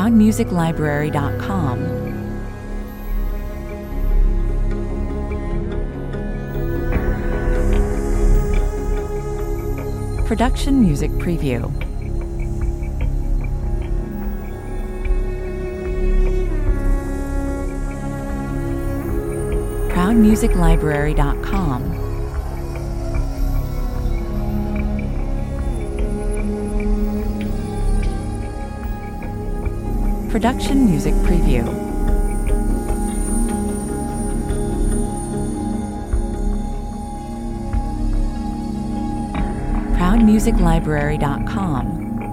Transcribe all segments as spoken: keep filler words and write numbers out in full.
proud music library dot com. Production Music Preview. proud music library dot com. Production Music Preview. proud music library dot com.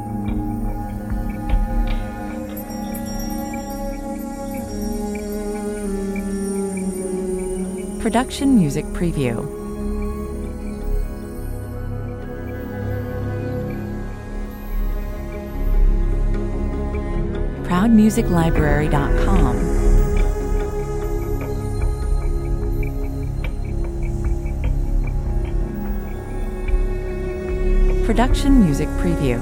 Production Music Preview. proud music library dot com. Production Music Preview.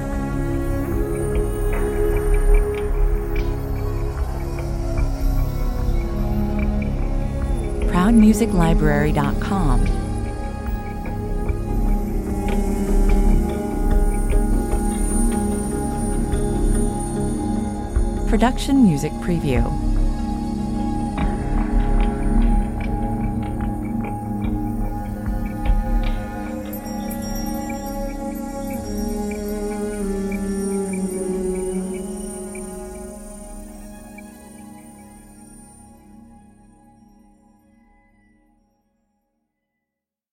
proud music library dot com. Production Music Preview.